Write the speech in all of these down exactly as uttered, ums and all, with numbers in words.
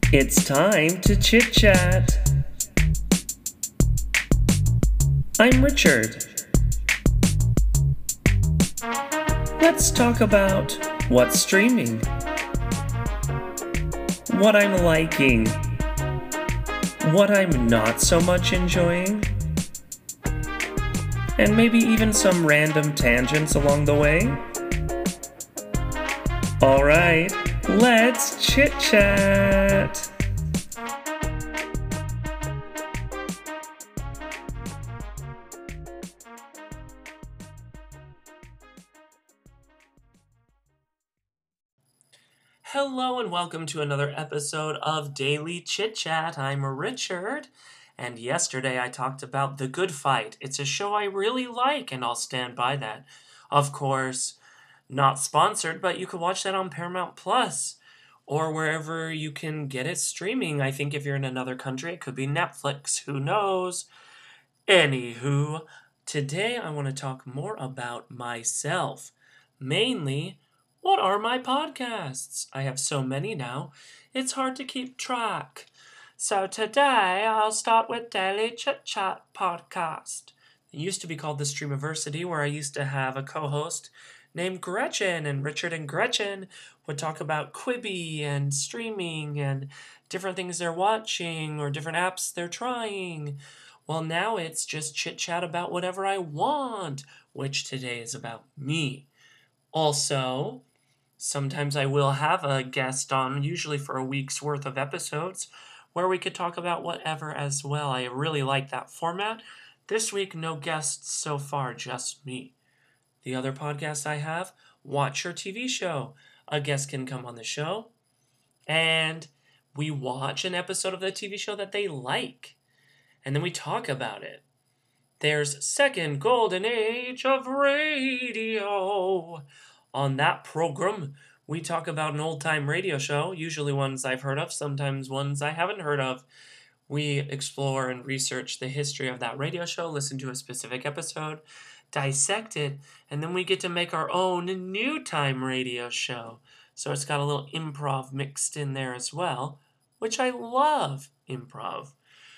It's time to chit chat. I'm Richard. Let's talk about what's streaming, what I'm liking, what I'm not so much enjoying, and maybe even some random tangents along the way. Alright, let's chit chat. Hello and welcome to another episode of Daily Chit Chat. I'm Richard, and yesterday I talked about The Good Fight. It's a show I really like, and I'll stand by that. Of course, not sponsored, but you can watch that on Paramount Plus or wherever you can get it streaming. I think if you're in another country, it could be Netflix. Who knows? Anywho, today I want to talk more about myself. Mainly, what are my podcasts? I have so many now, it's hard to keep track. So today I'll start with Daily Chit Chat Podcast. It used to be called The Streamiversity, where I used to have a co-host named Gretchen, and Richard and Gretchen would talk about Quibi and streaming and different things they're watching or different apps they're trying. Well, now it's just chit chat about whatever I want, which today is about me. Also, sometimes I will have a guest on, usually for a week's worth of episodes, where we could talk about whatever as well. I really like that format. This week, no guests so far, just me. The other podcast I have, Watch Your T V Show. A guest can come on the show, and we watch an episode of the T V show that they like, and then we talk about it. There's Second Golden Age of Radio. On that program, we talk about an old-time radio show, usually ones I've heard of, sometimes ones I haven't heard of. We explore and research the history of that radio show, listen to a specific episode, dissect it, and then we get to make our own new time radio show. So it's got a little improv mixed in there as well, which I love improv.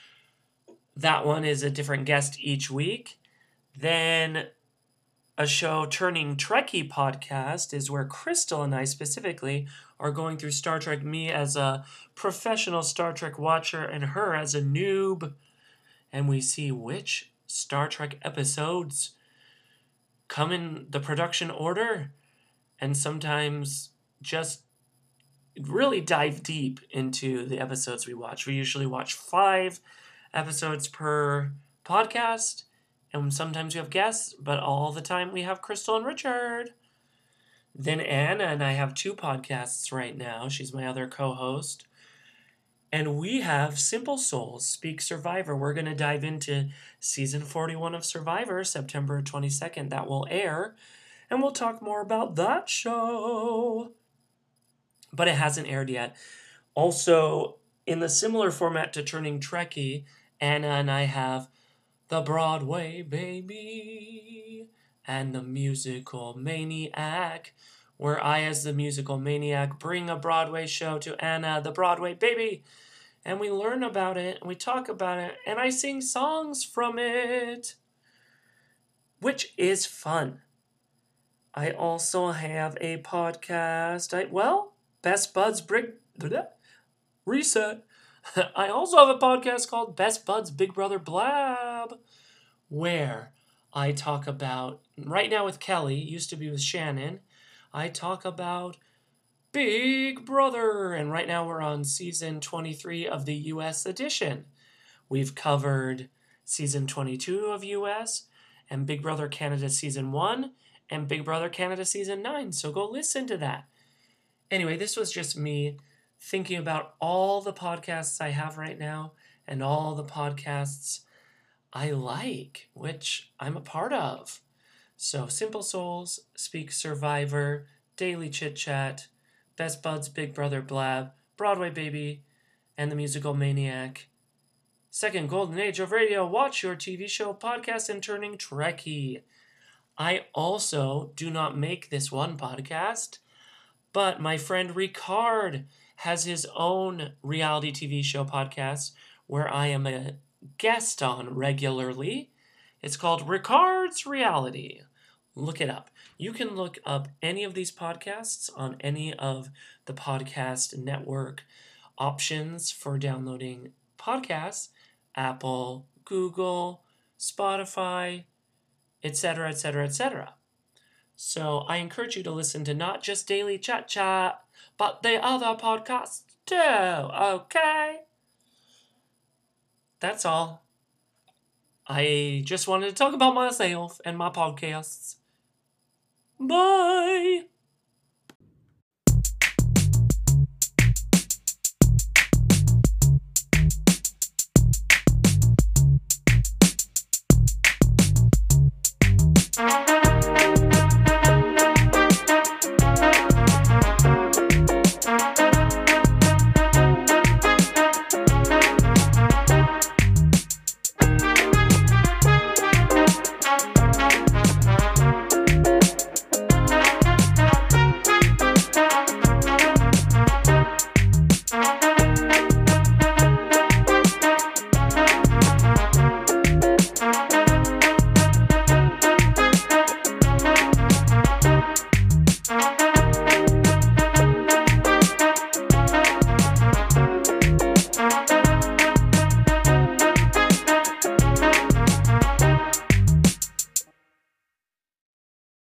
That one is a different guest each week. Then a show, Turning Trekkie Podcast, is where Crystal and I specifically are going through Star Trek, me as a professional Star Trek watcher and her as a noob. And we see which Star Trek episodes come in the production order, and sometimes just really dive deep into the episodes we watch. We usually watch five episodes per podcast, and sometimes we have guests, but all the time we have Crystal and Richard. Then Anna and I have two podcasts right now. She's my other co-host. And we have Simple Souls Speak Survivor. We're going to dive into season forty-one of Survivor, September twenty-second. That will air, and we'll talk more about that show. But it hasn't aired yet. Also, in the similar format to Turning Trekkie, Anna and I have The Broadway Baby and The Musical Maniac, where I, as the musical maniac, bring a Broadway show to Anna, the Broadway Baby, and we learn about it, and we talk about it, and I sing songs from it, which is fun. I also have a podcast, I, well, Best Buds Brig... Reset. I also have a podcast called Best Buds Big Brother Blab, where I talk about, right now with Kelly, used to be with Shannon, I talk about Big Brother, and right now we're on season twenty-three of the U S edition. We've covered season twenty-two of U S, and Big Brother Canada season one, and Big Brother Canada season nine, so go listen to that. Anyway, this was just me thinking about all the podcasts I have right now, and all the podcasts I like, which I'm a part of. So, Simple Souls, Speak Survivor, Daily Chit Chat, Best Buds Big Brother Blab, Broadway Baby, and The Musical Maniac. Second Golden Age of Radio, Watch Your T V Show, Podcast, and Turning Trekkie. I also do not make this one podcast, But my friend Ricard has his own reality T V show podcast where I am a guest on regularly. It's called Ricard's Reality. Look it up. You can look up any of these podcasts on any of the podcast network options for downloading podcasts: Apple, Google, Spotify, et cetera, et cetera, et cetera. So I encourage you to listen to not just Daily Chat Chat, but the other podcasts too, okay? That's all. I just wanted to talk about myself and my podcasts. Bye!